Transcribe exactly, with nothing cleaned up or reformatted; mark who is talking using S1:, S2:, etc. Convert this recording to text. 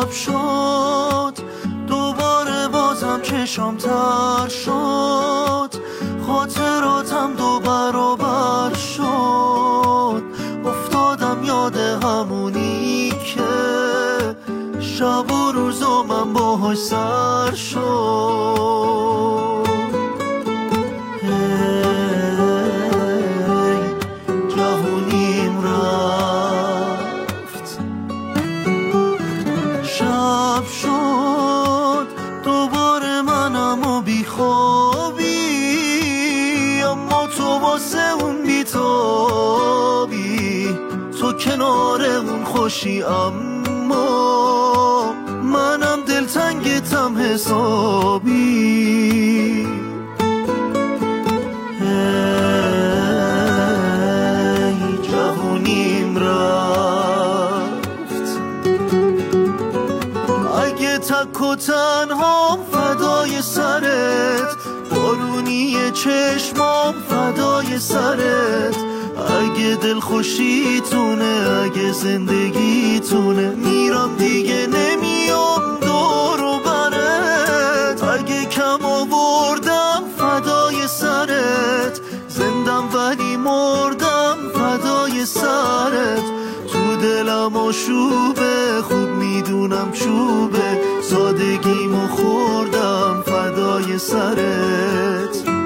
S1: شب شد دوباره بازم چشام تر شد، خاطراتم دو برابر شد، افتادم یاد همونی که شب و روزا من باهاش سر شد. هی جوونیم رفت، شب شد دوباره منم و بیخوابی، اما تو واسه اون بیتابی، تو کنار اون خوشی اما منم دلتنگتم حسابی. هی جوونیم رفت، اگه تک و تنهام فدای سرت، بارونی چشمام فدای سرت، اگه دل خوشیتونه اگه زندگیتونه، میرم دیگه نمیام دور و برت، اگه کم آوردم فدای سرت، زندم ولی مردم فدای سرت، تو دلم آشوبه خوب میدونم چوبه، سادگیمو خوردم فدای سرت.